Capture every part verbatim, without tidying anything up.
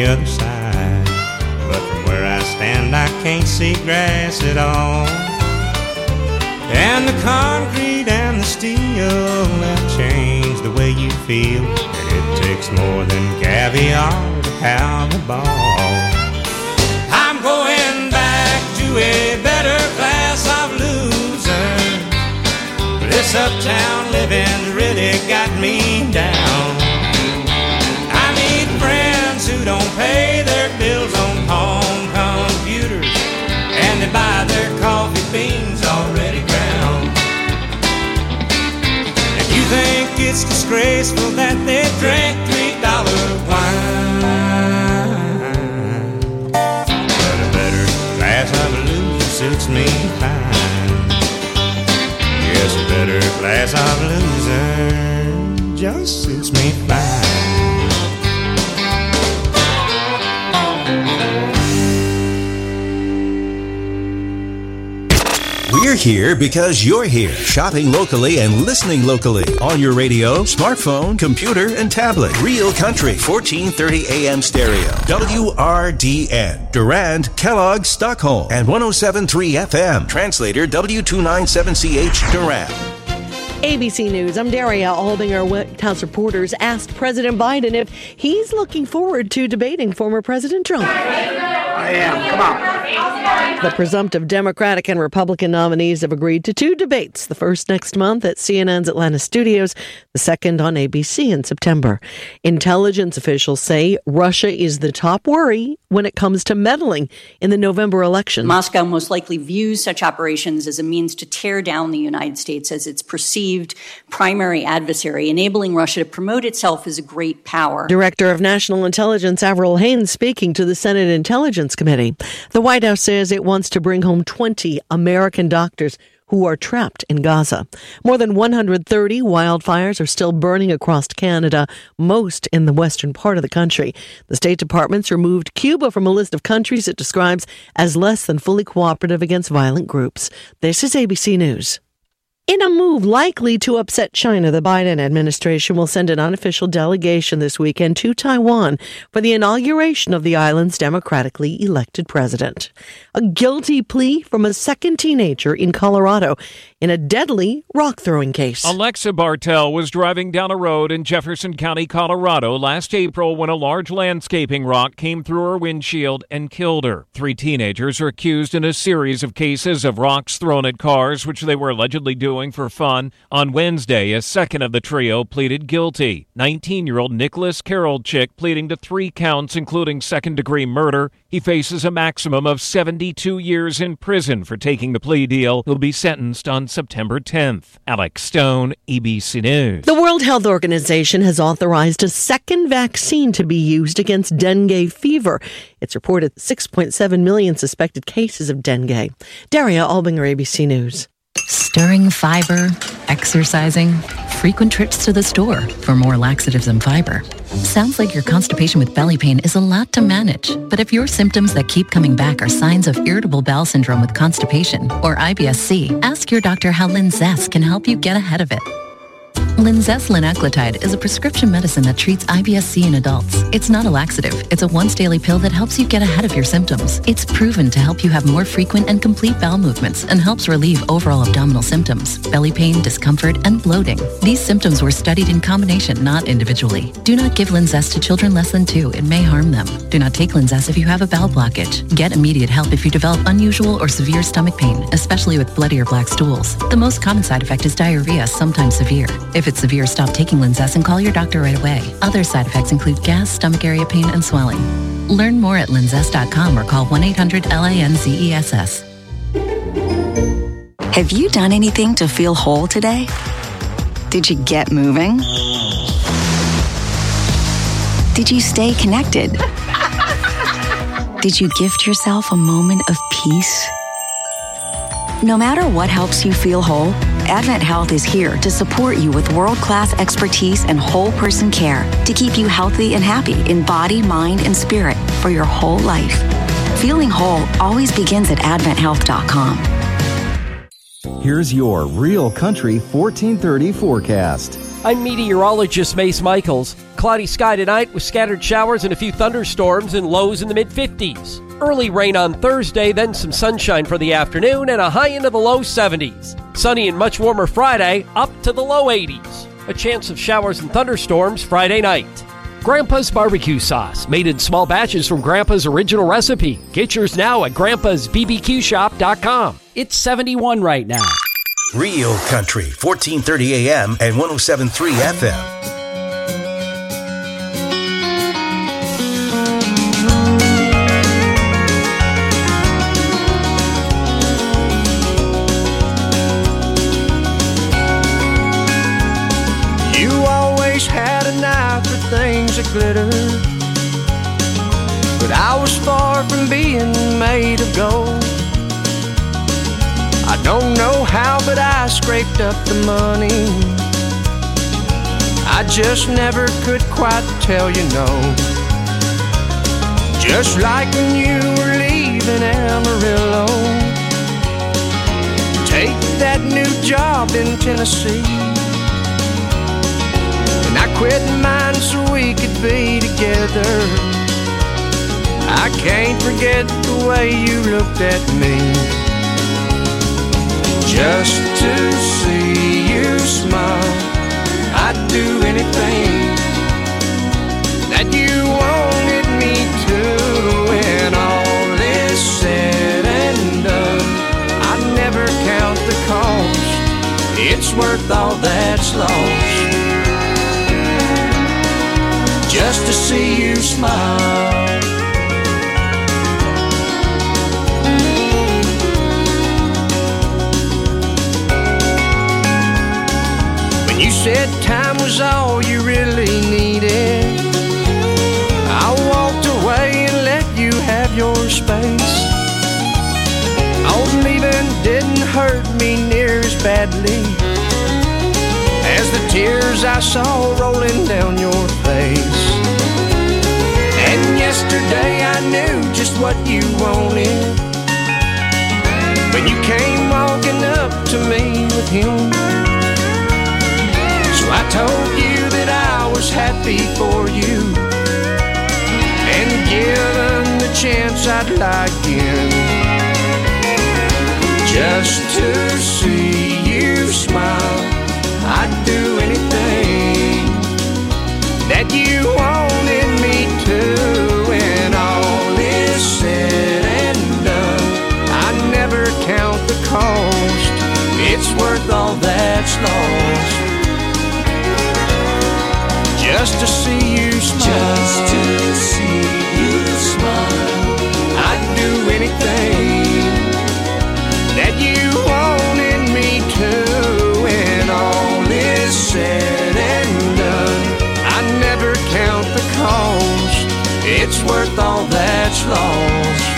other side. But from where I stand, I can't see grass at all. And the concrete and the steel have changed the way you feel. And it takes more than caviar to pound the ball. I'm going back to a better class of loser. This uptown living's really got me down. I need friends who don't pay their bills on home computers, and they buy their coffee beans already ground. If you think it's disgraceful that they drink three dollar wine, but a better class of loser suits me fine. Yes, a better class of loser just suits me fine. We're here because you're here, shopping locally and listening locally on your radio, smartphone, computer, and tablet. Real Country, fourteen thirty A M stereo. W R D N, Durand, Kellogg, Stockholm, and one oh seven point three F M. Translator W two ninety-seven C H, Durand. A B C News, I'm Daria Albinger. White House reporters asked President Biden if he's looking forward to debating former President Trump. I am. Come on. The presumptive Democratic and Republican nominees have agreed to two debates, the first next month at C N N's Atlanta studios, the second on A B C in September. Intelligence officials say Russia is the top worry when it comes to meddling in the November election. Moscow most likely views such operations as a means to tear down the United States as its perceived primary adversary, enabling Russia to promote itself as a great power. Director of National Intelligence Avril Haines speaking to the Senate Intelligence Committee. The White House says it wants to bring home twenty American doctors who are trapped in Gaza. More than one hundred thirty wildfires are still burning across Canada, most in the western part of the country. The State Department's removed Cuba from a list of countries it describes as less than fully cooperative against violent groups. This is A B C News. In a move likely to upset China, the Biden administration will send an unofficial delegation this weekend to Taiwan for the inauguration of the island's democratically elected president. A guilty plea from a second teenager in Colorado in a deadly rock-throwing case. Alexa Bartel was driving down a road in Jefferson County, Colorado last April when a large landscaping rock came through her windshield and killed her. Three teenagers are accused in a series of cases of rocks thrown at cars, which they were allegedly doing for fun. On Wednesday, a second of the trio pleaded guilty. nineteen-year-old Nicholas Karolczyk pleading to three counts, including second-degree murder. He faces a maximum of seventy-two years in prison for taking the plea deal. He'll be sentenced on September tenth. Alex Stone, A B C News. The World Health Organization has authorized a second vaccine to be used against dengue fever. It's reported six point seven million suspected cases of dengue. Daria Albinger, A B C News. Stirring fiber, exercising, frequent trips to the store for more laxatives and fiber. Sounds like your constipation with belly pain is a lot to manage. But if your symptoms that keep coming back are signs of irritable bowel syndrome with constipation or I B S C, ask your doctor how Linzess can help you get ahead of it. Linzess linaclotide is a prescription medicine that treats I B S C in adults. It's not a laxative. It's a once-daily pill that helps you get ahead of your symptoms. It's proven to help you have more frequent and complete bowel movements and helps relieve overall abdominal symptoms, belly pain, discomfort, and bloating. These symptoms were studied in combination, not individually. Do not give Linzess to children less than two. It may harm them. Do not take Linzess if you have a bowel blockage. Get immediate help if you develop unusual or severe stomach pain, especially with bloody or black stools. The most common side effect is diarrhea, sometimes severe. If it's severe, stop taking Linzess and call your doctor right away. Other side effects include gas, stomach area pain, and swelling. Learn more at linzess dot com or call one eight hundred L A N Z E S S. Have you done anything to feel whole today? Did you get moving? Did you stay connected? Did you gift yourself a moment of peace? No matter what helps you feel whole, Advent Health is here to support you with world-class expertise and whole person care to keep you healthy and happy in body, mind, and spirit for your whole life. Feeling whole always begins at advent health dot com. Here's your Real Country fourteen thirty forecast. I'm meteorologist Mace Michaels. cloudy sky tonight with scattered showers and a few thunderstorms and lows in the mid-fifties. Early rain on Thursday, then some sunshine for the afternoon and a high into the low seventies. Sunny and much warmer Friday, up to the low eighties. A chance of showers and thunderstorms Friday night. Grandpa's barbecue sauce, made in small batches from Grandpa's original recipe. Get yours now at grandpas b b q shop dot com. It's seventy-one right now. Real Country, fourteen thirty A M and one oh seven point three F M. Had an eye for things that glitter, but I was far from being made of gold. I don't know how, but I scraped up the money. I just never could quite tell you no. Just like when you were leaving Amarillo, take that new job in Tennessee. And I quit mine so we could be together. I can't forget the way you looked at me. Just to see you smile, I'd do anything that you wanted me to. When all is said and done, I'd never count the cost. It's worth all that's lost, just to see you smile. When you said time was all you really needed, I walked away and let you have your space. Oh, leaving didn't hurt me near as badly as the tears I saw rolling down your face. And yesterday I knew just what you wanted when you came walking up to me with him. So I told you that I was happy for you, and given the chance I'd lie again, just to see you smile. I'd do anything that you wanted me to. When all is said and done, I never count the cost. It's worth all that's lost, just to see you smile. Just to see you smile. I'd do anything that you wanted me to. When all is said and done, I never count the cost. It's worth all that's lost,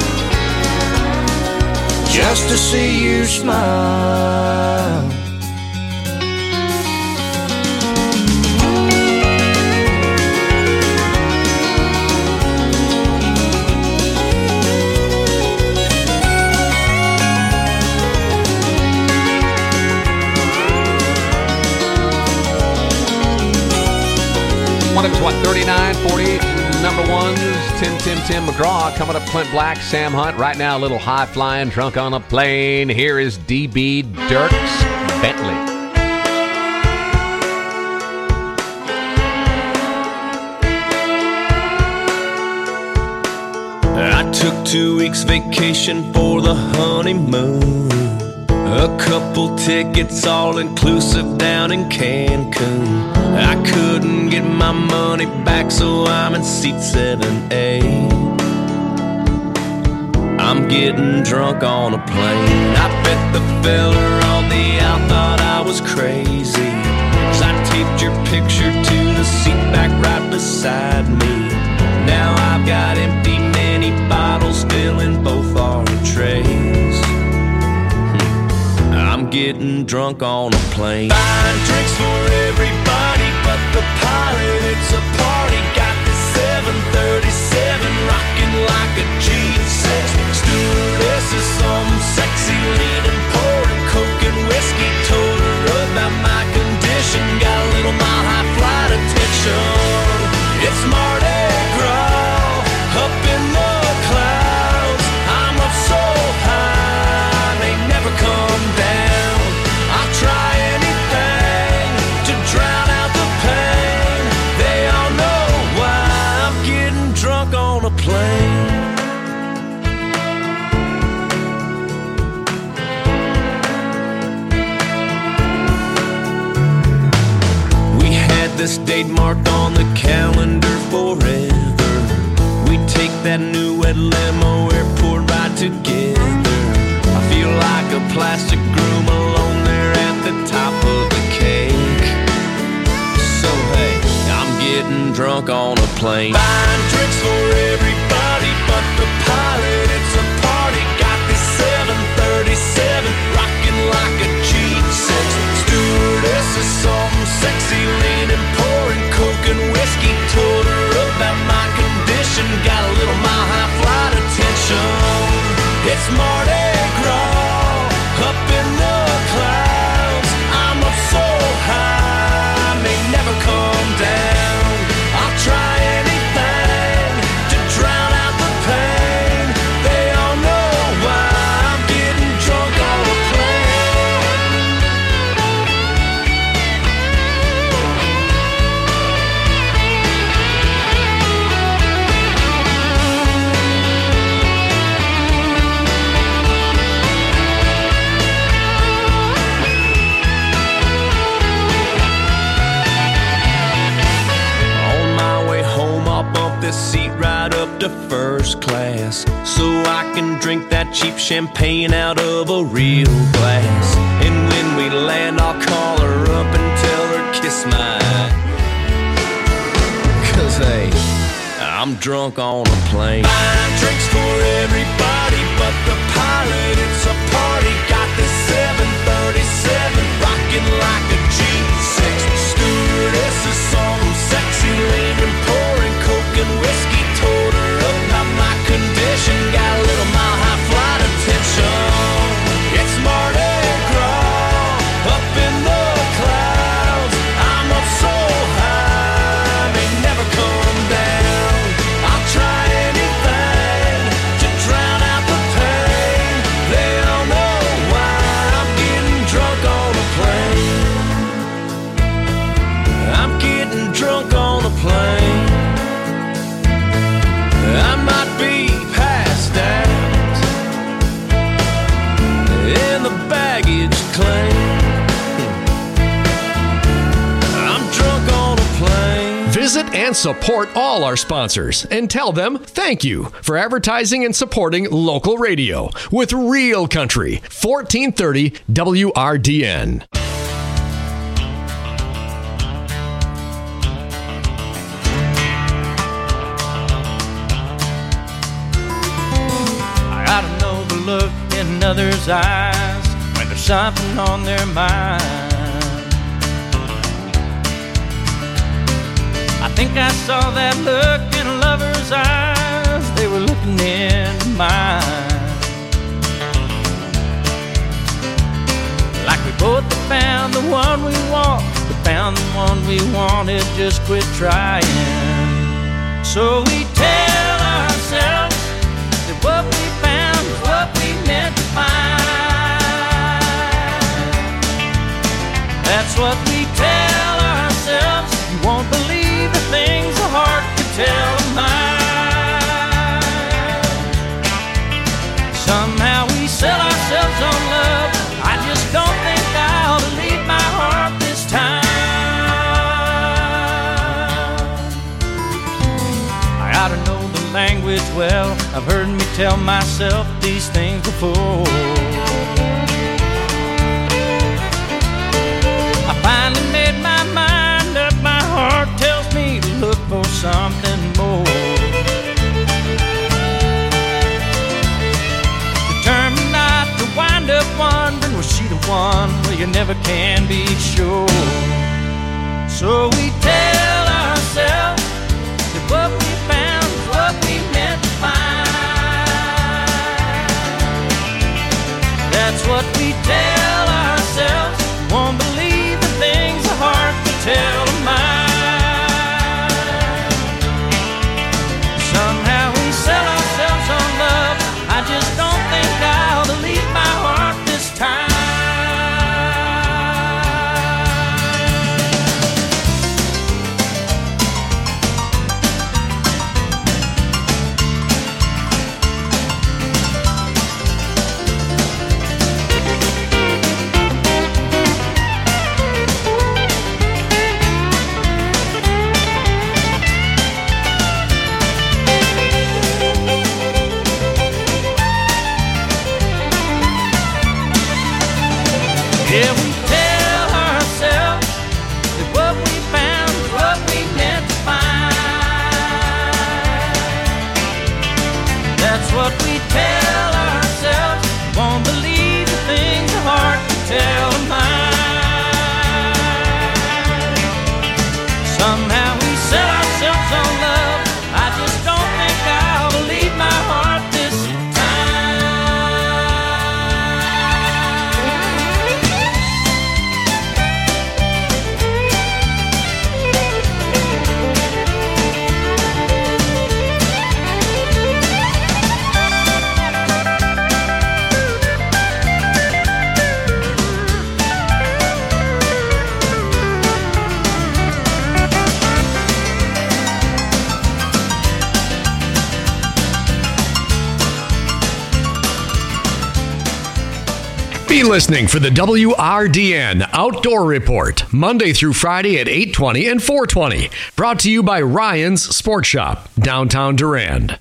just to see you smile. One of his, what, thirty-nine, forty number ones. Tim, Tim, Tim McGraw. Coming up, Clint Black, Sam Hunt. Right now, a little high-flying, drunk on a plane. Here is D B Dierks Bentley. I took two weeks vacation for the honeymoon. A couple tickets all inclusive down in Cancun. I couldn't get my money back, so I'm in seat seven A. I'm getting drunk on a plane. I bet the fella on the out thought I was crazy, 'cause I taped your picture to the seat back right beside me. Now I've got empty mini bottles filling both our trays. I'm getting drunk on a plane. Buying drinks for everybody but the pilot. It's a party. Got the seven thirty-seven rocking like a G six. Stewardess is some sexy leaning, pouring coke and whiskey. Told her about my condition. Got a little mile high flight attention. a plane. We had this date marked on the calendar forever. We take that new red limo airport ride together. I feel like a plastic groom alone there at the top of the cake. So hey, I'm getting drunk on a plane. Buying drinks for everybody but the pilot. It's a party. Got this seven thirty-seven rocking like a G six. Stewardess is something sexy, leaning, pouring coke and whiskey. Told her about my condition. Got a little mile high flight attention. It's Mardi Gras up in the clouds. I'm up so high, I may never come down. I'll try anything to drown out the pain. They all know why I'm getting drunk on a this seat right up to first class, so I can drink that cheap champagne out of a real glass. And when we land, I'll call her up and tell her kiss my, cause hey, I'm drunk on a plane. Buying drinks for everybody but the pilot. It's a party. Got this seven thirty-seven rocking like a G six. Stewardess is something sexy, leaning, pouring coke and whiskey. Told her about my condition. Got a little mile high flight attention. It's Mardi Gras up in the clouds. I'm up so high, I may never come down. I'll try anything to drown out the pain. They all know why I'm getting drunk on a plane. I'm getting drunk on a plane. I might be passed out in the baggage claim. I'm drunk on a plane. Visit and support all our sponsors and tell them thank you for advertising and supporting local radio with Real Country, fourteen thirty W R D N. I don't know the look in others' eyes when there's something on their mind. I think I saw that look in a lover's eyes. They were looking into mine. Like we both have found the one we want, we found the one we wanted, just quit trying. So we tell ourselves that what we found is what we meant to find. That's what we tell ourselves. You won't believe the things the heart can tell a mind. Somehow we sell ourselves on love. I just don't think I ought to leave my heart this time. I ought to know the language well. I've heard me tell myself these things before. I finally made my mind up. My heart tells me to look for something more. Determined not to wind up wondering, was she the one? Well, you never can be sure. So we tell ourselves that what we found is what we meant to find. That's what we tell ourselves. Won't believe the things the heart can tell a mind. Somehow we sell ourselves on love. I just don't think I ought to leave my heart this time. Be listening for the W R D N Outdoor Report, Monday through Friday at eight twenty and four twenty. Brought to you by Ryan's Sport Shop, downtown Durand.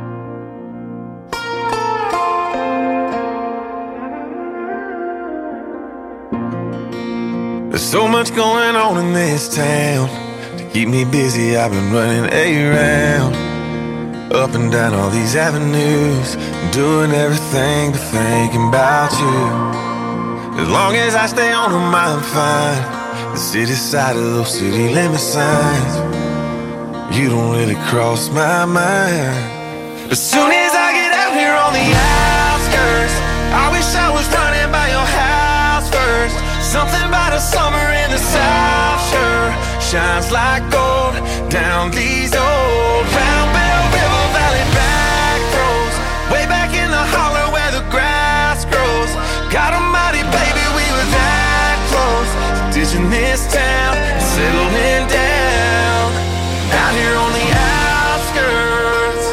There's so much going on in this town. To keep me busy, I've been running around, up and down all these avenues, doing everything but thinking about you. As long as I stay on them, I'm fine. The city side of those city limit signs, you don't really cross my mind. As soon as I get out here on the outskirts, I wish I was running by your house first. Something about a summer in the South sure shines like gold down these old Round Bell River Valley back roads, way back in the holler where the grass grows. God almighty, baby, we were that close to ditching this town and settling down out here on the outskirts.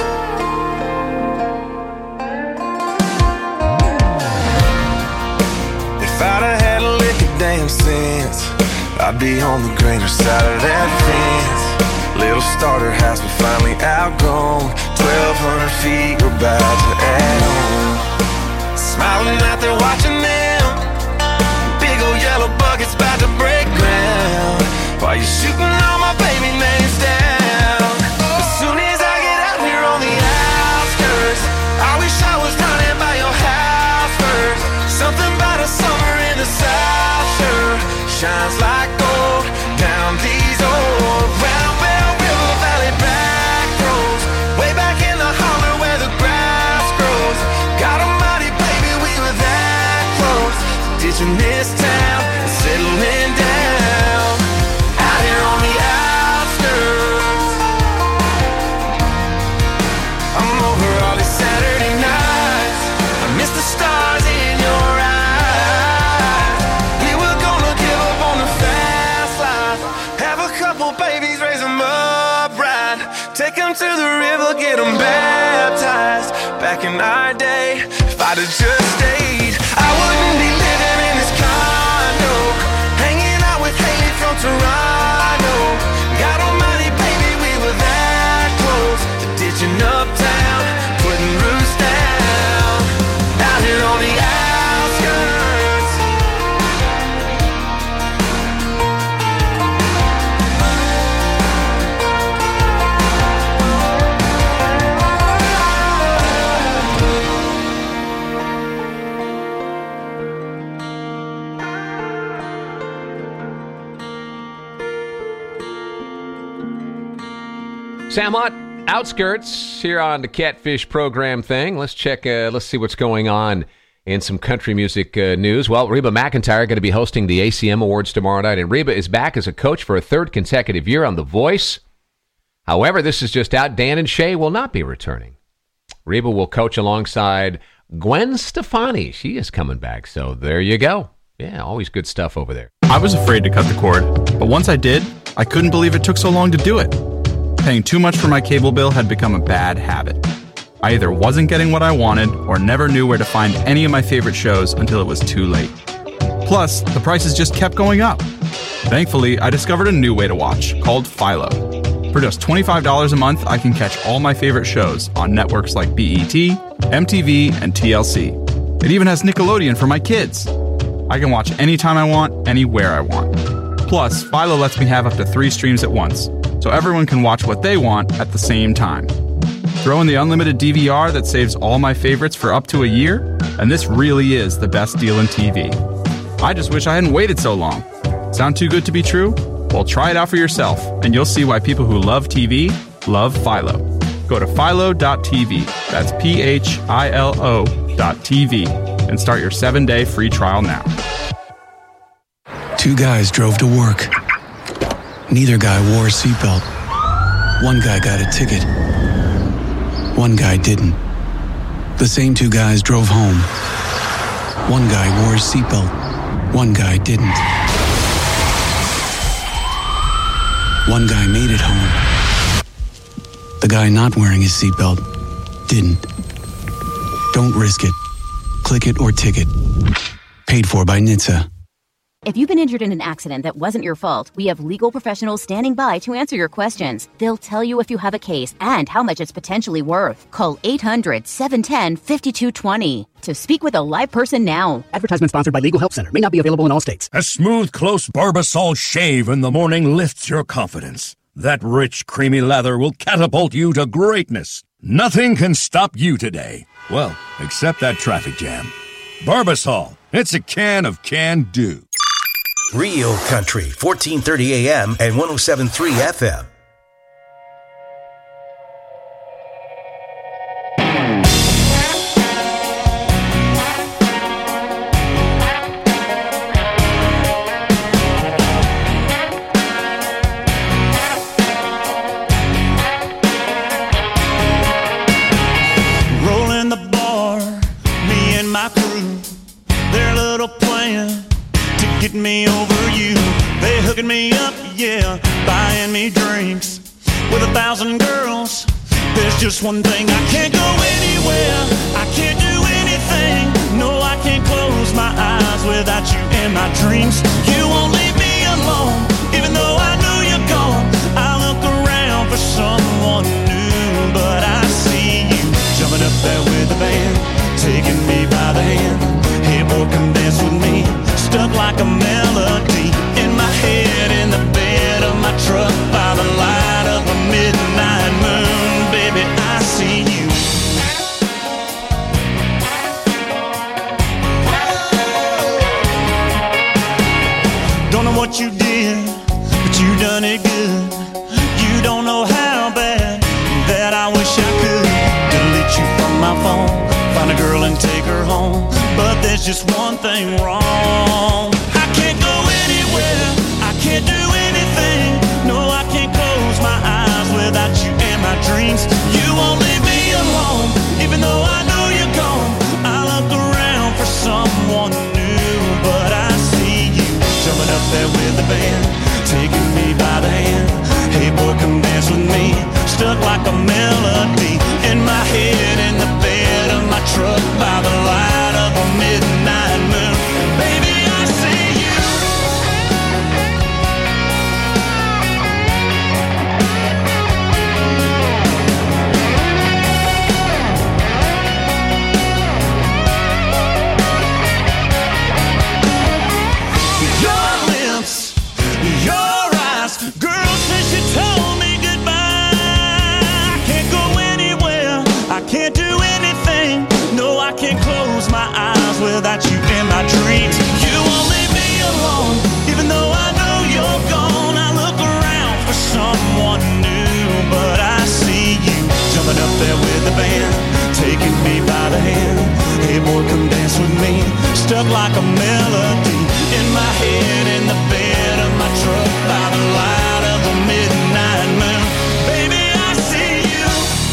If I'd have had a lick of damn sense, I'd be on the greener side of that fence. Little starter house we finally outgrown, twelve hundred feet we're about to add on. Smiling out there watching them, big old yellow buckets about to break ground, while you're shooting all my baby names down. As soon as I get out here on the outskirts, I wish I was running by your house first. Something about a summer in the South sure shines like gold down these old Round Bell River Valley back roads, way back in the holler where the grass grows. God almighty, baby, we were that close to ditching this town and settling down out here on the outskirts. I'm over all these Saturday nights, I miss the stars in your eyes. We were gonna give up on the fast life, have a couple babies, raise them up right, take them to the river, get them baptized. Back in our day, if I'd have just stayed, I wouldn't be living in this condo, hanging out with Haley from Toronto. God almighty, baby, we were that close to ditching uptown, putting roots down out here on the outskirts. Sam Hunt, Outskirts, here on the Catfish program thing. Let's check, uh, let's see what's going on in some country music uh, news. Well, Reba McEntire going to be hosting the A C M Awards tomorrow night, and Reba is back as a coach for a third consecutive year on The Voice. However, this is just out. Dan and Shay will not be returning. Reba will coach alongside Gwen Stefani. She is coming back, so there you go. Yeah, always good stuff over there. I was afraid to cut the cord, but once I did, I couldn't believe it took so long to do it. Paying too much for my cable bill had become a bad habit. I either wasn't getting what I wanted or never knew where to find any of my favorite shows until it was too late. Plus, the prices just kept going up. Thankfully, I discovered a new way to watch called Philo. For just twenty-five dollars a month, I can catch all my favorite shows on networks like B E T, M T V, and T L C. It even has Nickelodeon for my kids. I can watch anytime I want, anywhere I want. Plus, Philo lets me have up to three streams at once, so everyone can watch what they want at the same time. Throw in the unlimited D V R that saves all my favorites for up to a year, and this really is the best deal in T V. I just wish I hadn't waited so long. Sound too good to be true? Well, try it out for yourself, and you'll see why people who love T V love Philo. Go to philo dot t v, that's P H I L O dot T V, and start your seven-day free trial now. Two guys drove to work. Neither guy wore a seatbelt. One guy got a ticket. One guy didn't. The same two guys drove home. One guy wore a seatbelt. One guy didn't. One guy made it home. The guy not wearing his seatbelt didn't. Don't risk it. Click it or ticket. Paid for by N H T S A. If you've been injured in an accident that wasn't your fault, we have legal professionals standing by to answer your questions. They'll tell you if you have a case and how much it's potentially worth. Call eight hundred, seven one zero, five two two zero to speak with a live person now. Advertisement sponsored by Legal Help Center. May not be available in all states. A smooth, close Barbasol shave in the morning lifts your confidence. That rich, creamy lather will catapult you to greatness. Nothing can stop you today. Well, except that traffic jam. Barbasol. It's a can of can-do. Real Country, fourteen thirty A M and one oh seven point three F M. Rolling the bar, me and my crew, their little plan to get me over you. They hooking me up, yeah, buying me drinks with a thousand girls. There's just one thing, I can't go anywhere, I can't do anything. No, I can't close my eyes without you in my dreams. You won't leave me alone, even though I know you're gone. I look around for someone new, but I see you jumping up there with the band, taking me by the hand. Hey boy, come dance with me. Stuck like a melody in my head, in the bed of my truck, by the light of a midnight moon. Baby, I see you. Don't know what you did, but you done it good. You don't know how bad that I wish I could delete you from my phone, find a girl and take her home. But there's just one thing wrong. I can't go anywhere, I can't do anything. No, I can't close my eyes without you in my dreams. You won't leave me alone, even though I know you're gone. I look around for someone new, but I see you jumping up there with the band, taking me by the hand. Hey boy, come dance with me. Stuck like a melody in my head, in the bed of my truck, by the light of a midnight moon. Baby, I see you. Your lips, your eyes, girl, since you told me goodbye, I can't go anywhere, I can't do anything. No, I can't close my eyes without you in my dreams. You won't leave me alone, even though I know you're gone. I look around for someone new, but I see you jumping up there with the band, taking me by the hand. Hey boy, come dance with me. Stuck like a melody in my head, in the bed of my truck, by the light of a midnight moon. Baby, I see you.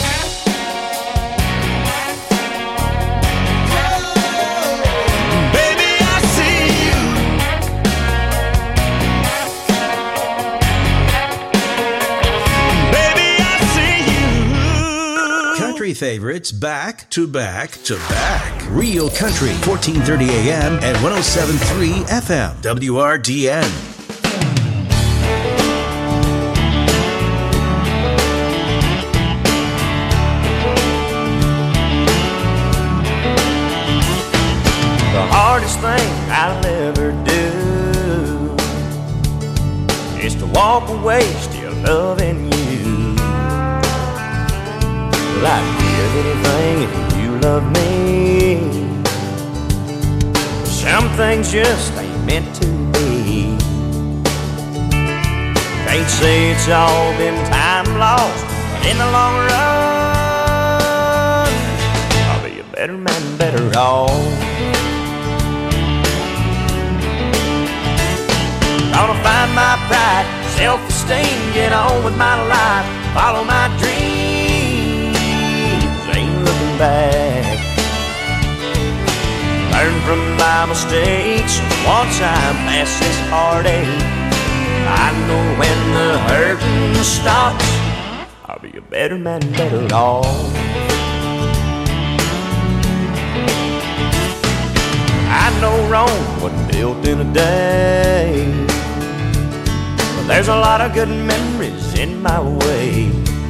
Baby, I see you. Baby, I see you. Country favorites back to back to back. Real Country, fourteen thirty A M and one oh seven point three F M. W R D N. The hardest thing I'll ever do is to walk away still loving you. Well, I'd give anything if you love me. Some things just ain't meant to be. Can't say it's all been time lost, but in the long run, I'll be a better man, better off. Gonna find my pride, self-esteem, get on with my life, follow my dreams, ain't looking back. Learn from my mistakes, once I'm past this heartache, I know when the hurting stops, I'll be a better man, better off. I know wrong home wasn't built in a day, but there's a lot of good memories in my way.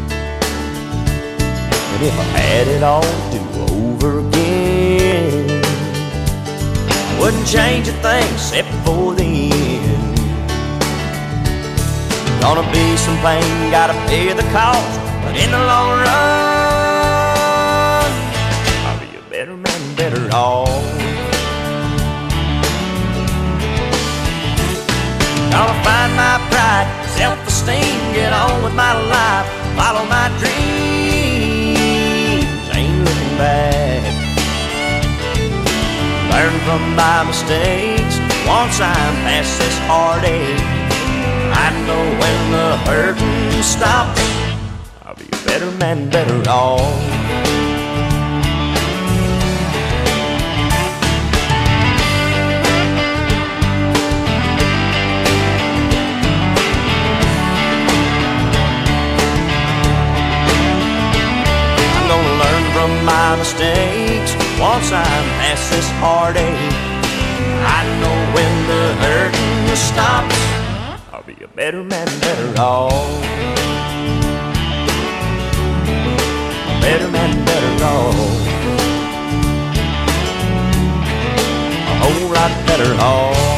And if I had it all to do over again, I wouldn't change a thing except for the end. Gonna be some pain, gotta pay the cost, but in the long run, I'll be a better man, better off. Gonna find my pride, self-esteem, get on with my life, follow my dreams, ain't looking back. Learn from my mistakes, once I'm past this heartache, I know when the hurting stops, I'll be a better man, better off. From my mistakes, once I'm past this heartache, I know when the hurting stops, I'll be a better man, better off. A better man, better off. A whole lot better off.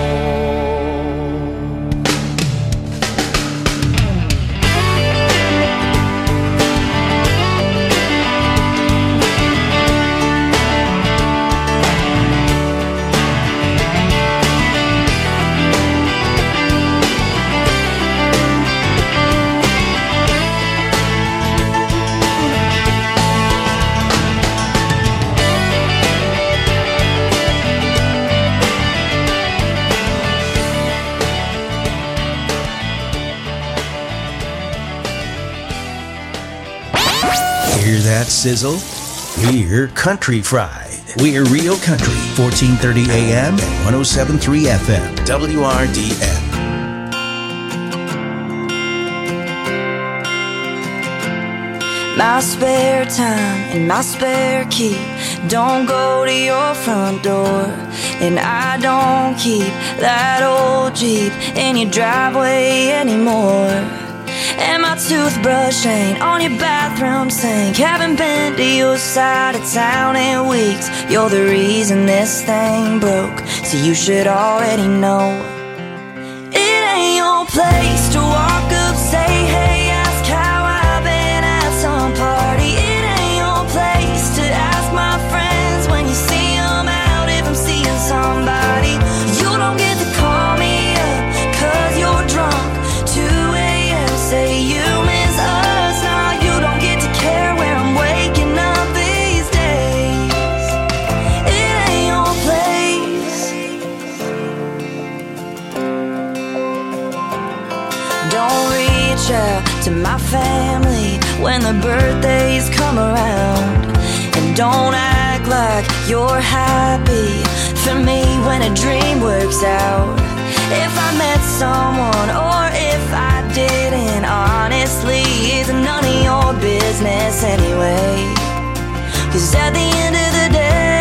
Hear that sizzle? We're Country Fried. We're Real Country, fourteen thirty A M and one oh seven point three F M, W R D N. My spare time and my spare key don't go to your front door, and I don't keep that old Jeep in your driveway anymore. And my toothbrush ain't on your bathroom sink. Haven't been to your side of town in weeks. You're the reason this thing broke, so you should already know. It ain't your place to walk up, say hey, ask how I've been at some party. It ain't your place to ask my friends when you see them out if I'm seeing somebody. You don't get to call me up cause you're drunk, two A M say you miss us. Now you don't get to care where I'm waking up these days. It ain't your place. Don't reach out to my family when the birthdays come around, and don't act like you're happy for me when a dream works out. If I met someone or if I didn't, honestly, it's none of your business anyway. Cause at the end of the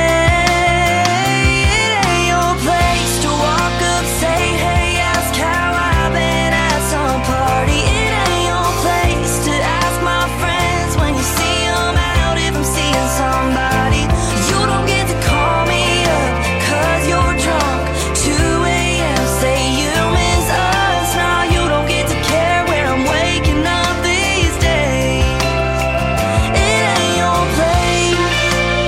day, it ain't your place to walk up, say hey, ask how I've been at some party. It ain't your place to ask my friends when you see them out if I'm seeing somebody. You don't get to call me up cause you're drunk, two A M say you miss us. Now you don't get to care where I'm waking up these days. It ain't your place.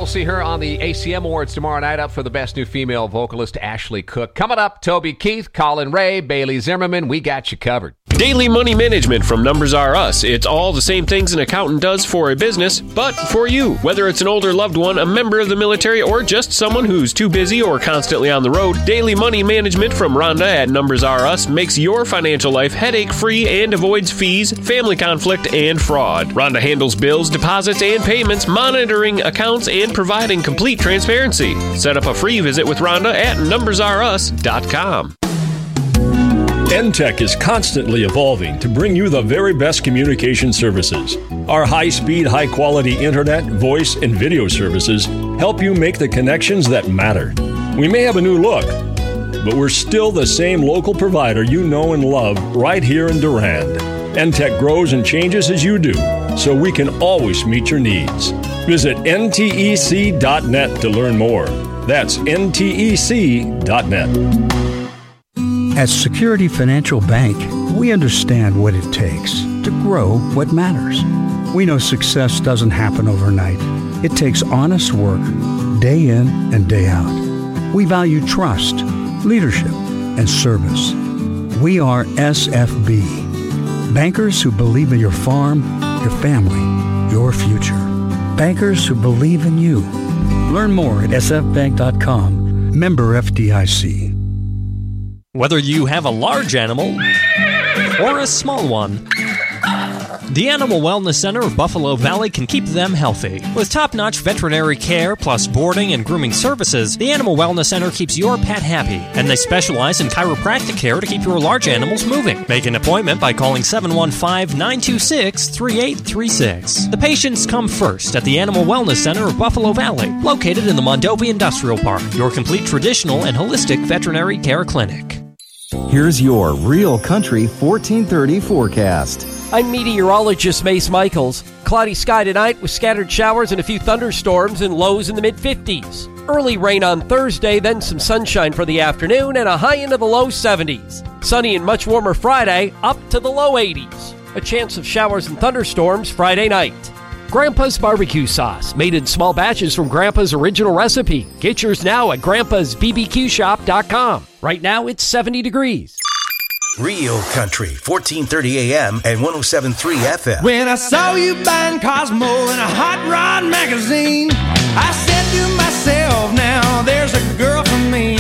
we'll see her on the A C M Awards tomorrow night, up for the Best New Female Vocalist, Ashley Cook. Coming up, Toby Keith, Colin Ray, Bailey Zimmerman. We got you covered. Daily Money Management from Numbers R Us. It's all the same things an accountant does for a business, but for you. Whether it's an older loved one, a member of the military, or just someone who's too busy or constantly on the road, Daily Money Management from Rhonda at Numbers R Us makes your financial life headache-free and avoids fees, family conflict, and fraud. Rhonda handles bills, deposits, and payments, monitoring accounts, and providing complete transparency. Set up a free visit with Rhonda at numbers r us dot com. N T E C is constantly evolving to bring you the very best communication services. Our high-speed, high-quality internet, voice, and video services help you make the connections that matter. We may have a new look, but we're still the same local provider you know and love right here in Durand. N T E C grows and changes as you do, so we can always meet your needs. Visit N T E C dot net to learn more. That's N T E C dot net. At Security Financial Bank, we understand what it takes to grow what matters. We know success doesn't happen overnight. It takes honest work, day in and day out. We value trust, leadership, and service. We are S F B, bankers who believe in your farm, your family, your future. Bankers who believe in you. Learn more at s f bank dot com. Member F D I C. Whether you have a large animal or a small one, the Animal Wellness Center of Buffalo Valley can keep them healthy. With top-notch veterinary care plus boarding and grooming services, the Animal Wellness Center keeps your pet happy, and they specialize in chiropractic care to keep your large animals moving. Make an appointment by calling seven one five, nine two six, three eight three six. The patients come first at the Animal Wellness Center of Buffalo Valley, located in the Mondovi Industrial Park, your complete traditional and holistic veterinary care clinic. Here's your Real Country fourteen thirty forecast. I'm meteorologist Mace Michaels. Cloudy sky tonight with scattered showers and a few thunderstorms and lows in the mid-fifties. Early rain on Thursday, then some sunshine for the afternoon and a high into the low seventies. Sunny and much warmer Friday, up to the low eighties. A chance of showers and thunderstorms Friday night. Grandpa's barbecue sauce, made in small batches from Grandpa's original recipe. Get yours now at grandpas b b q shop dot com. Right now it's seventy degrees. Real Country, fourteen thirty A M and one oh seven point three F M. When I saw you buying Cosmo in a Hot Rod magazine, I said to myself, now there's a girl for me.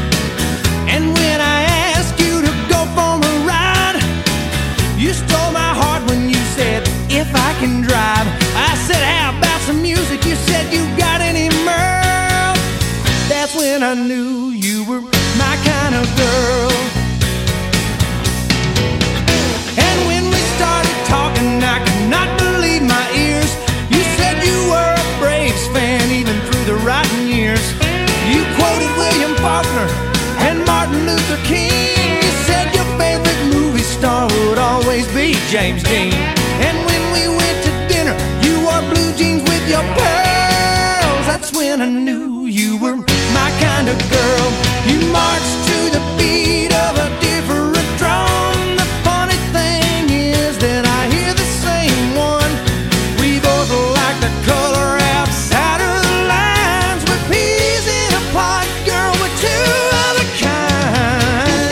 And when I asked you to go for a ride, you stole my heart when you said, if I can drive. I said, how about some music? You said, you got any Merle? That's when I knew you were my kind of girl. And when we started talking, I could not believe my ears. You said you were a Braves fan even through the rotten years. You quoted William Faulkner and Martin Luther King. You said your favorite movie star would always be James Dean. And when we went to dinner, you wore blue jeans with your pearls. That's when I knew you were my kind of girl. You marched to the beat of a different drum. The funny thing is that I hear the same one. We both like the color outside of the lines. We're peas in a pod, girl, we're two of a kind.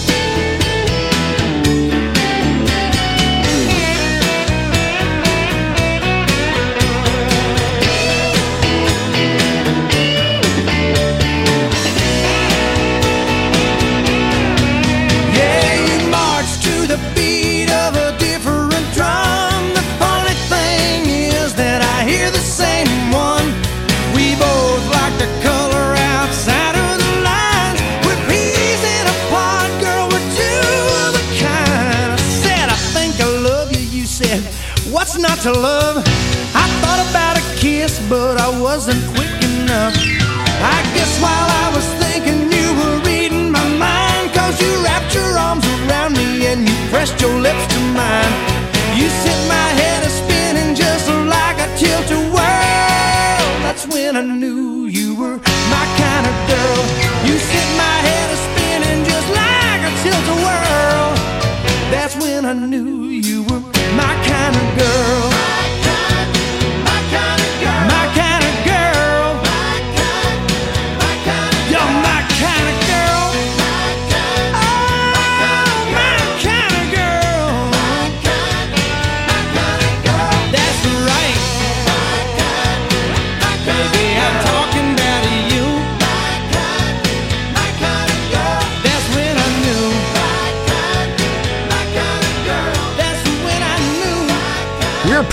Yeah, you march to the beat of a different drum. The funny thing is that I hear the same one. We both like the color outside of the lines. We're peas in a pod, girl, we're two of a kind. I said, I think I love you. You said, what's not to love? I thought about a kiss, but I wasn't quick enough. I guess while I was thinking you were reading my mind, 'cause you wrapped your arms around me and you pressed your lips to mine. You set my head a spinning just like a tilt-a-whirl. That's when I knew you were my kind of girl. You set my head a spinning just like a tilt-a-whirl. That's when I knew you were my kind of girl. My kind, my kind of girl. My kind of girl.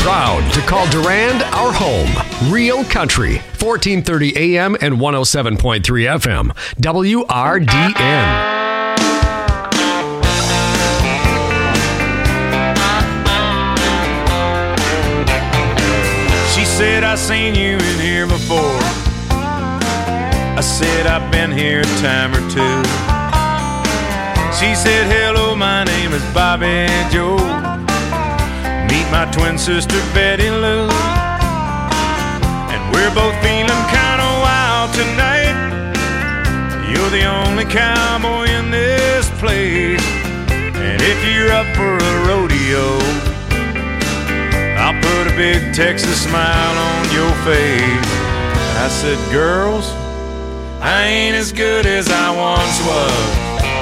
Proud to call Durand our home. Real Country, fourteen thirty A M and one oh seven point three F M. W R D N. She said, I seen you in here before. I said, I've been here a time or two. She said, hello, my name is Bobby Joe. Meet my twin sister, Betty Lou. And we're both feeling kind of wild tonight. You're the only cowboy in this place. And if you're up for a rodeo, I'll put a big Texas smile on your face. I said, girls, I ain't as good as I once was.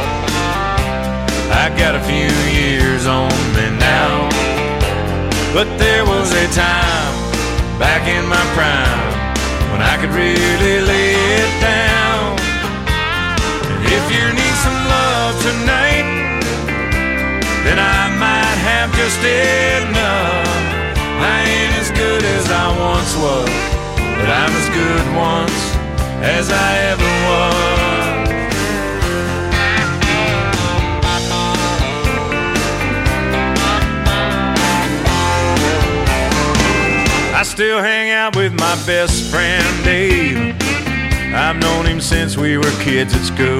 I got a few years on me now. But there was a time back in my prime when I could really lay it down. And if you need some love tonight, then I might have just enough. I ain't as good as I once was, but I'm as good once as I ever was. I still hang out with my best friend Dave. I've known him since we were kids at school.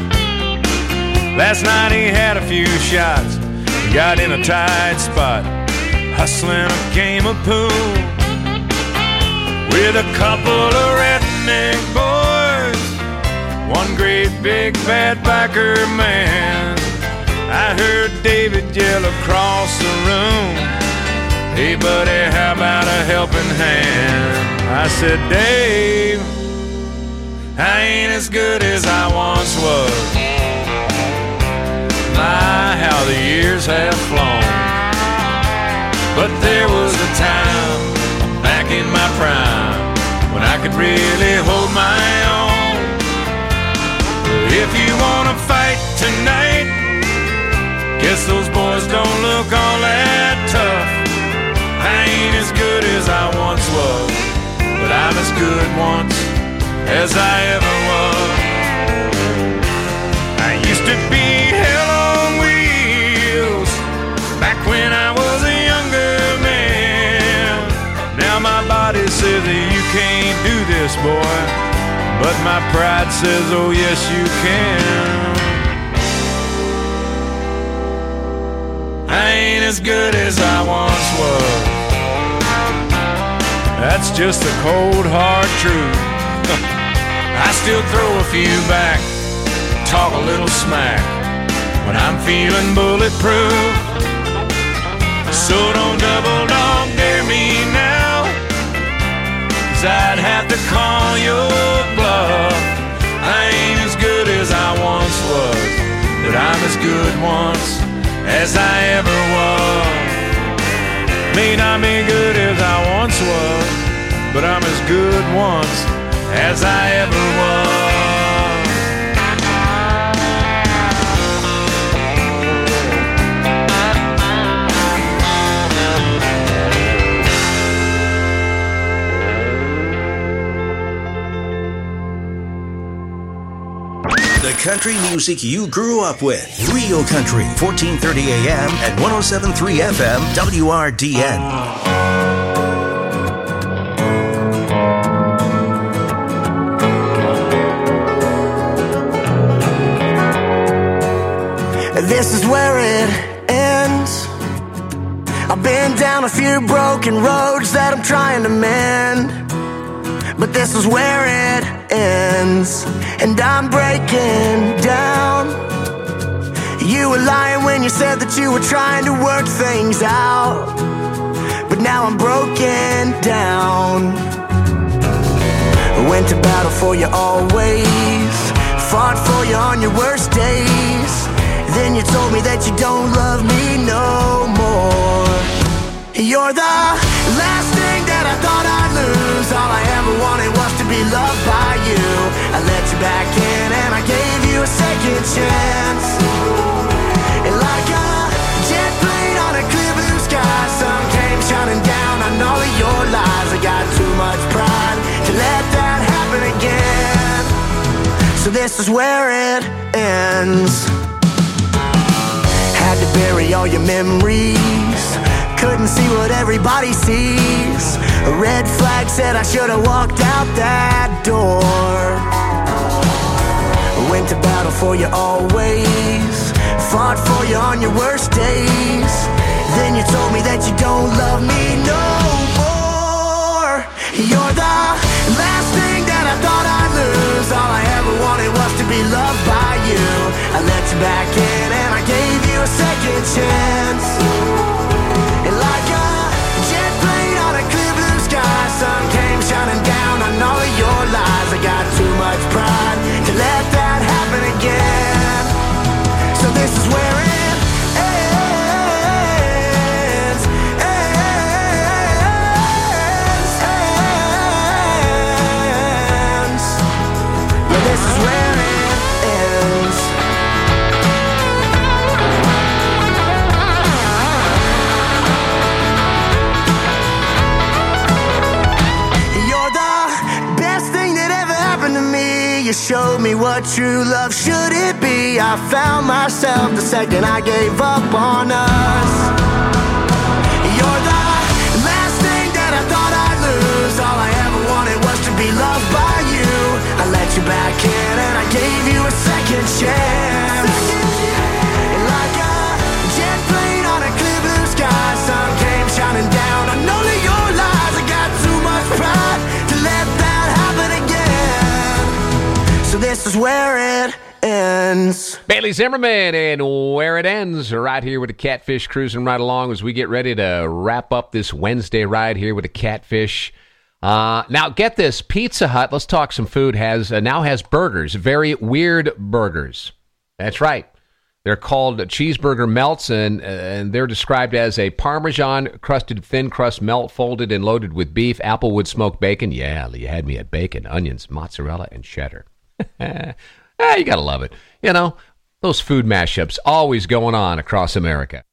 Last night he had a few shots, got in a tight spot, hustling a game of pool with a couple of redneck boys, one great big bad biker man. I heard David yell across the room, hey buddy, how about a helping hand? I said, Dave, I ain't as good as I once was. My, how the years have flown. But there was a time back in my prime when I could really hold my own. If you wanna fight tonight, guess those boys don't look all that tough. I ain't as good as I once was, but I'm as good once as I ever was. I used to be hell on wheels back when I was a younger man. Now my body says that you can't do this, boy, but my pride says, oh yes you can. I ain't as good as I once was. That's just the cold hard truth. I still throw a few back, talk a little smack when I'm feeling bulletproof. So don't double dog dare me now, 'cause I'd have to call your bluff. I ain't as good as I once was, but I'm as good once as I ever was. May not be good as I once was, but I'm as good once as I ever was. The country music you grew up with. Real Country, fourteen thirty A M and one oh seven point three F M, W R D N. This is where it ends. I've been down a few broken roads that I'm trying to mend, but this is where it ends, and I'm breaking down. You were lying when you said that you were trying to work things out, but now I'm broken down. I went to battle for you always, fought for you on your worst days. Then you told me that you don't love me no more. You're the last thing that I thought I'd lose. All I ever wanted was to be loved by you. I let you back in and I gave you a second chance. And like a jet plane on a clear blue sky, sun came shining down this is where it ends. Had to bury all your memories, couldn't see what everybody sees. A red flag said I should have walked out that door. Went to battle for you always, fought for you on your worst days. Then you told me that you don't love me no more. You're the last thing that I thought I'd lose. All I ever wanted was to be loved by you. I let you back in and I gave you a second chance. And like a jet plane on a clear blue sky, sun came shining down on all of your lies. I got too much pride to let that happen again. So this is where it ends, ends, ends. Yeah, this is where it ends. You're the best thing that ever happened to me. You showed me what true love should it be. I found myself the second I gave up on us. You're the last thing that I thought I'd lose. All I ever wanted was to be loved by you. I let you back in and I gave you a second chance. And like a jet plane on a clear blue sky, sun came shining down on all of your lies. I got too much pride to let that happen again. So this is where it ends. Bailey Zimmerman and Where It Ends right here with the Catfish, cruising right along as we get ready to wrap up this Wednesday ride here with the Catfish. Uh, now, get this. Pizza Hut, let's talk some food, has uh, now has burgers, very weird burgers. That's right. They're called cheeseburger melts, and, uh, and they're described as a Parmesan-crusted thin crust melt folded and loaded with beef, applewood smoked bacon. Yeah, you had me at bacon, onions, mozzarella, and cheddar. Ah, you gotta love it. You know, those food mashups always going on across America.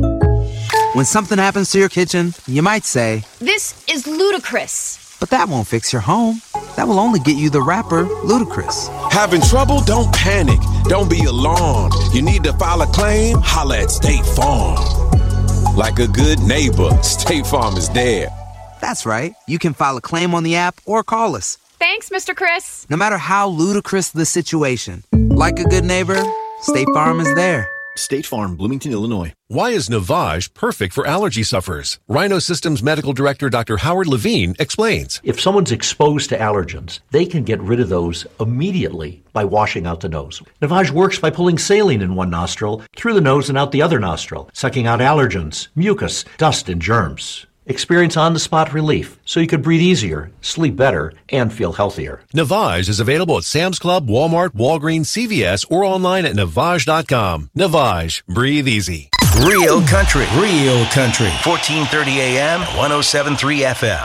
When something happens to your kitchen, you might say, "This is ludicrous." But that won't fix your home. That will only get you the rapper, Ludacris. Having trouble? Don't panic. Don't be alarmed. You need to file a claim? Holla at State Farm. Like a good neighbor, State Farm is there. That's right. You can file a claim on the app or call us. Thanks, Mister Chris. No matter how ludicrous the situation, like a good neighbor, State Farm is there. State Farm, Bloomington, Illinois. Why is Navage perfect for allergy sufferers? Rhino Systems Medical Director Doctor Howard Levine explains. If someone's exposed to allergens, they can get rid of those immediately by washing out the nose. Navage works by pulling saline in one nostril, through the nose and out the other nostril, sucking out allergens, mucus, dust, and germs. Experience on-the-spot relief so you could breathe easier, sleep better, and feel healthier. Navage is available at Sam's Club, Walmart, Walgreens, C V S, or online at Navage dot com. Navage. Breathe easy. Real country. Real country. fourteen thirty A M, one oh seven point three F M.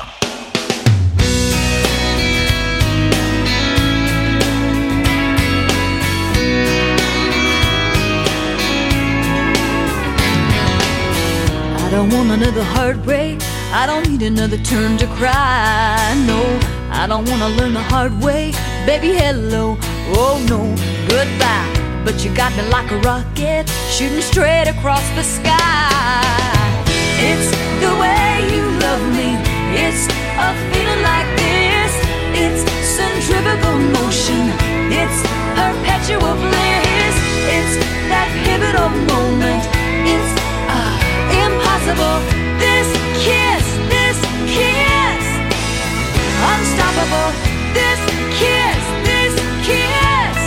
I don't want another heartbreak. I don't need another turn to cry. No, I don't want to learn the hard way. Baby, hello. Oh, no, goodbye. But you got me like a rocket, shooting straight across the sky. It's the way you love me. It's a feeling like this. It's centrifugal motion. It's perpetual bliss. It's that pivotal moment. It's uh, impossible. This kiss, this kiss, unstoppable. This kiss, this kiss.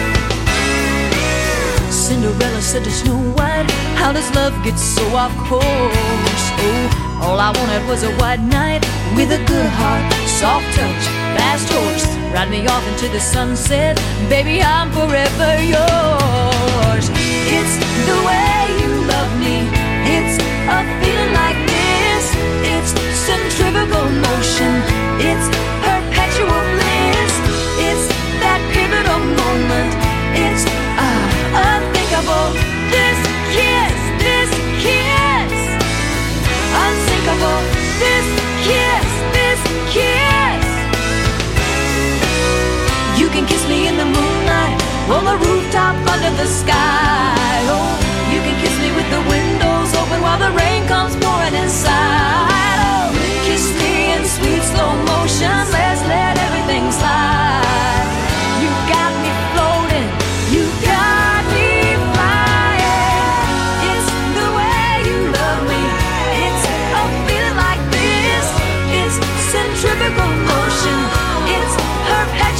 Cinderella said to Snow White, how does love get so off course? Oh, all I wanted was a white knight with a good heart, soft touch, fast horse. Ride me off into the sunset, baby, I'm forever yours. It's the way you love me. It's a feeling like this. It's centrifugal motion. It's perpetual bliss. It's that pivotal moment. It's uh, unthinkable. This kiss, this kiss, unsinkable. This kiss, this kiss. You can kiss me in the moonlight,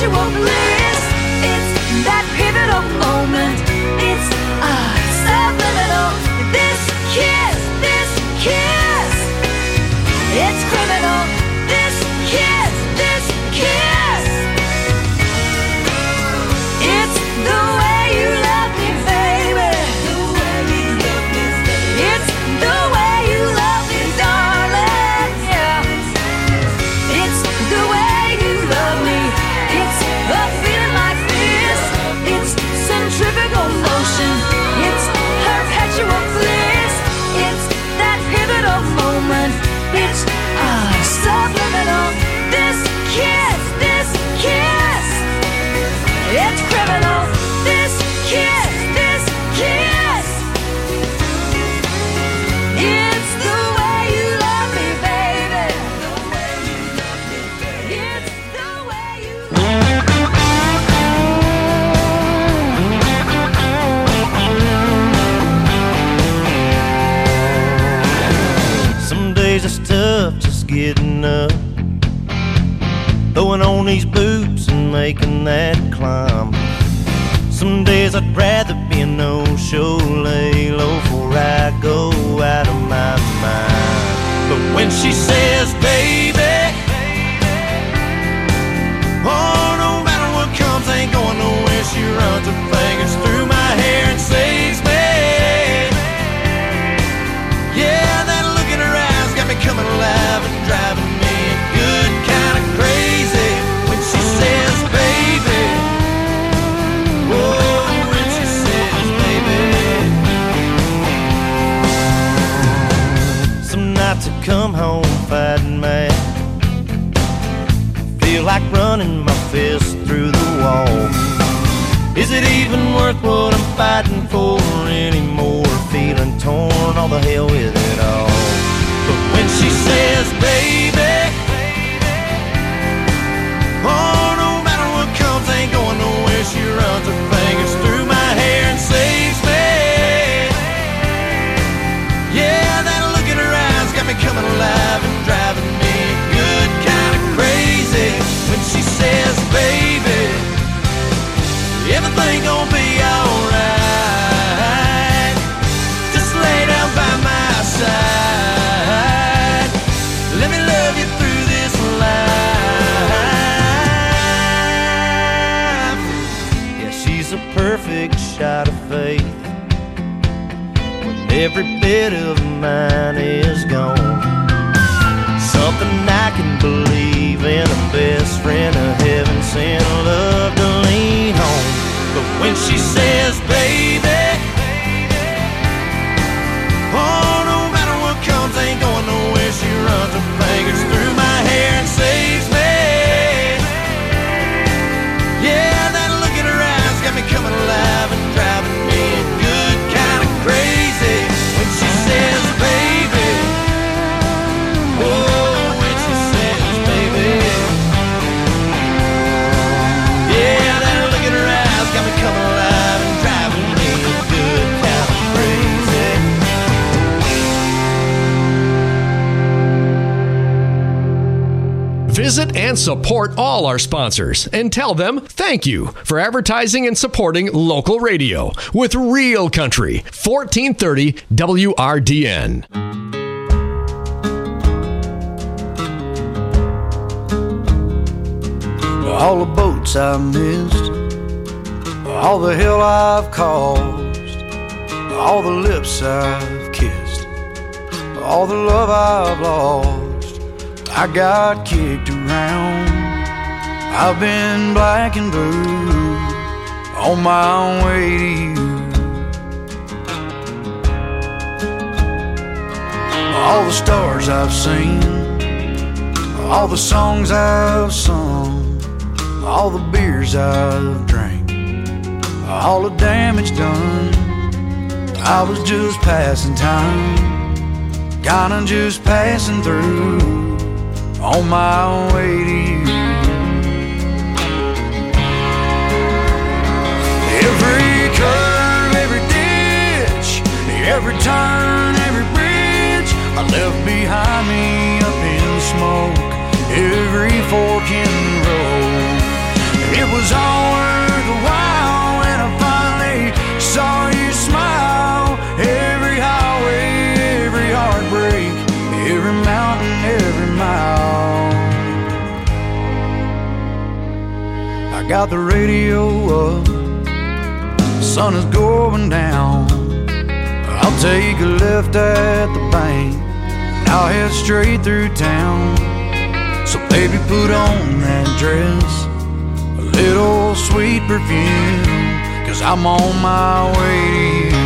perpetual bliss. It's that pivotal moment. It's ah subliminal. This kiss, this kiss, it's criminal. This kiss, this kiss, it's the way you love me, baby. The way you love me, baby. It's the way you love me, darling. Yeah. It's the way you love me. It's a feeling like this. It's centrifugal motion. It's perpetual bliss. It's that pivotal moment. It's ah subliminal. This kiss, this kiss, it's criminal. This kiss, this kiss, it's the way you love me, baby. The way you love me, baby. It's the way you love me. Some days it's tough just getting up, throwing on these boots and making that climb. Some days I'd rather be a no-show, lay low before I go out of my mind. But when she says, baby, oh, no matter what comes, ain't going nowhere. She runs her fingers through my hair and saves me. Yeah, that look in her eyes got me coming alive and driving me good kind of crazy. When she says, baby, oh, when she says, baby. Some nights I come home fighting mad, feel like running my fist through the wall. Is it even worth what I'm fighting for anymore? Feeling torn, all the hell with it all. But when she says, baby, oh, no matter what comes, ain't going nowhere. She runs her fingers through my hair and saves me. Yeah, that look in her eyes got me coming alive and driving me good kind of crazy. When she says, baby, everything gon' be alright. Just lay down by my side. Let me love you through this life. Yeah, she's a perfect shot of faith when every bit of mine is gone. Something I can believe in, a best friend, a heaven sent love to lean on. But when she says, baby, oh, no matter what comes, ain't going nowhere. She runs her fingers through my hair and saves me. Yeah, that look in her eyes got me coming alive and driving me good kind of crazy. When she says, baby, oh, when she says, baby, yeah, that look in her eyes got me coming alive and driving me good kind of crazy. Visit and support all our sponsors and tell them thank you for advertising and supporting local radio with Real Country, fourteen thirty W R D N. All the boats I've missed, all the hell I've caused, all the lips I've kissed, all the love I've lost. I got kicked around, I've been black and blue, on my way to you. All the stars I've seen, all the songs I've sung, all the beers I've drank, all the damage done. I was just passing time, kinda just passing through, on my way to you. Every curve, every ditch, every turn, every bridge I left behind me up in smoke. Every fork in the road, I got the radio up, the sun is going down. I'll take a left at the bank, and I'll head straight through town. So baby, put on that dress, a little sweet perfume, 'cause I'm on my way to you.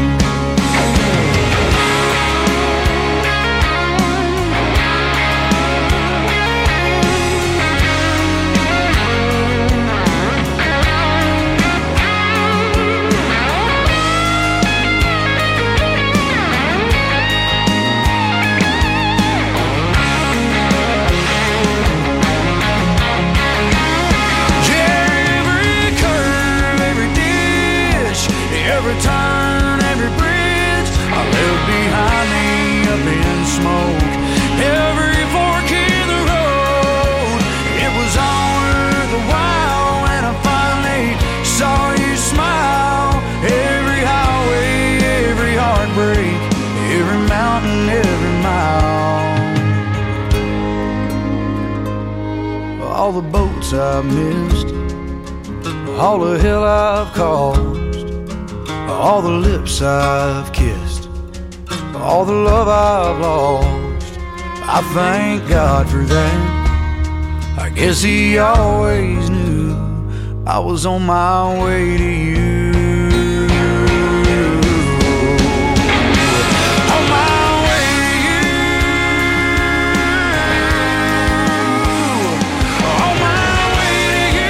Every turn, every bridge I left behind me up in smoke. Every fork in the road, it was all worth the while when I finally saw you smile. Every highway, every heartbreak, every mountain, every mile. All the boats I've missed, all the hell I've caused, all the lips I've kissed, all the love I've lost. I thank God for that. I guess He always knew I was on my way to you. On my way to you. On my way to you.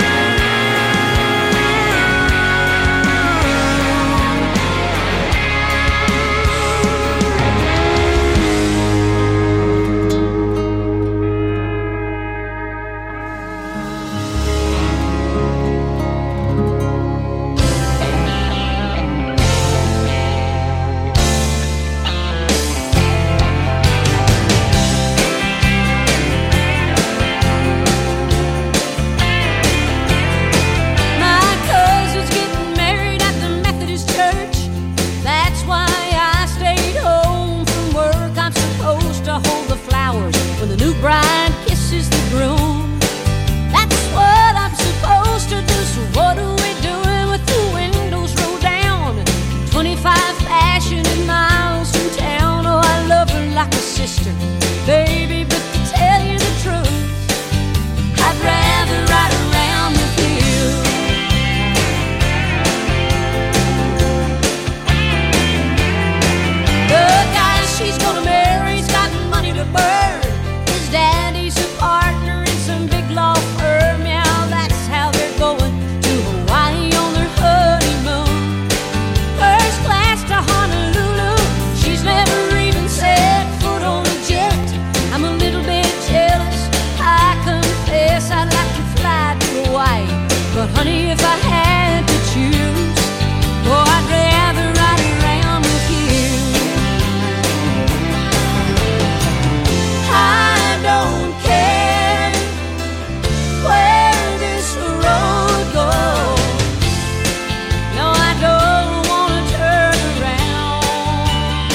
Bride kisses the groom. That's what I'm supposed to do. So what are we doing with the windows rolled down? twenty-five passionate miles from town. Oh, I love her like a sister, baby, but to tell you the truth, I'd rather ride around with you. The guy she's gonna marry's got money to burn. Daddy's a partner in some big law firm. Yeah, that's how they're going to Hawaii on their honeymoon. First class to Honolulu. She's never even set foot on a jet. I'm a little bit jealous, I confess. I'd like to fly to Hawaii, but honey, if I had to choose, oh, I'd rather ride around with you. I don't care where this road goes. No, I don't want to turn around.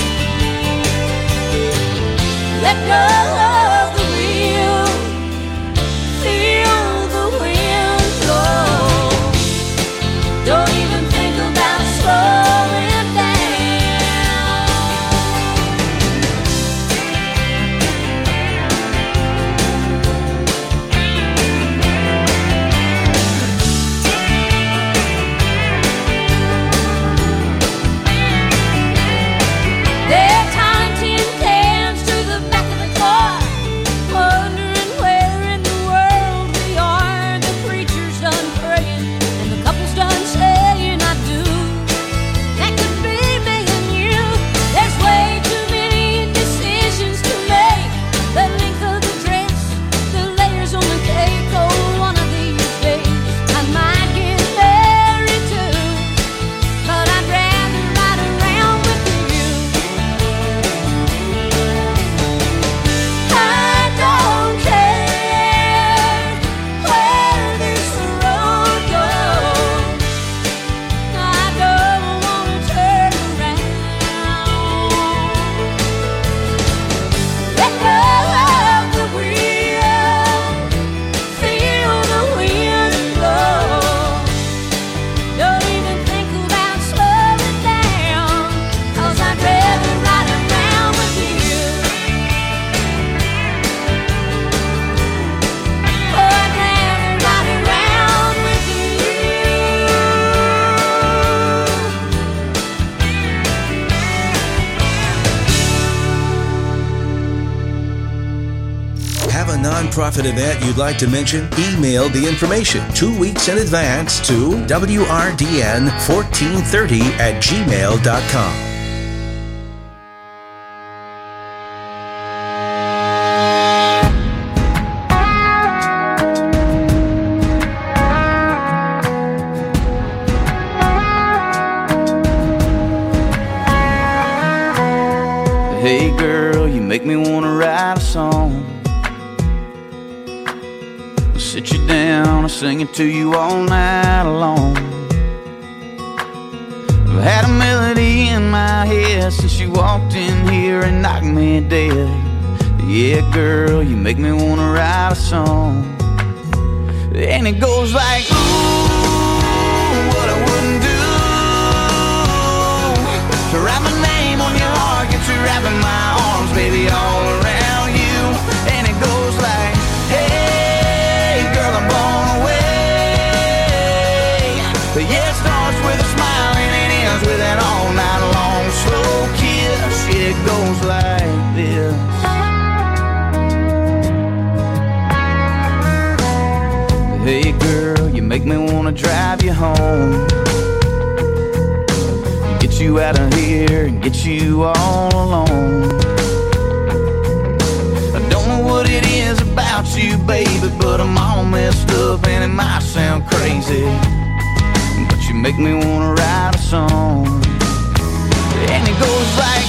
Let go of the wheel, feel the wind blow. nonprofit event you'd like to mention? Email the information two weeks in advance to W R D N fourteen thirty at gmail dot com. Hey girl, you make me wanna write a song. I'll sit you down and sing it to you all night long. I've had a melody in my head since you walked in here and knocked me dead. Yeah girl, you make me wanna write a song. And it goes like, ooh, what I wouldn't do to write my name on your heart, get you wrapping my arms, baby, all around you. And it goes like, hey, girl, I'm blown away. But yeah, it starts with a smile and it ends with an all night long slow kiss. It goes like this. Hey, girl, you make me wanna drive you home, get you out of here and get you all alone. I don't know what it is about you, baby, but I'm all messed up and it might sound crazy, but you make me wanna write a song. And it goes like,